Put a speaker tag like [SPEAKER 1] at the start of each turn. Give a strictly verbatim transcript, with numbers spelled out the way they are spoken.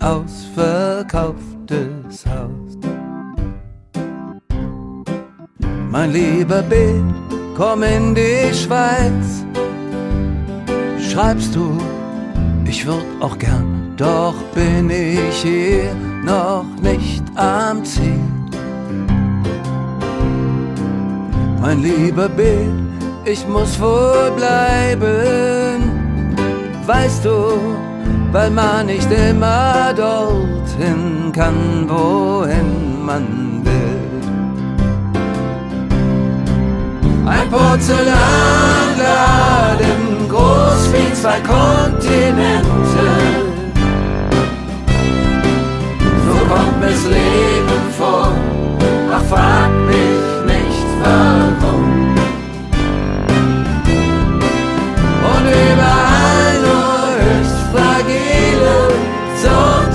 [SPEAKER 1] ausverkauftes Haus. Mein lieber B, komm in die Schweiz. Schreibst du, ich würd auch gern, doch bin ich hier noch nicht am Ziel. Mein lieber B, ich muss wohl bleiben, weißt du, weil man nicht immer dorthin kann, wohin man will. Ein Porzellanladen, groß wie zwei Kontinente,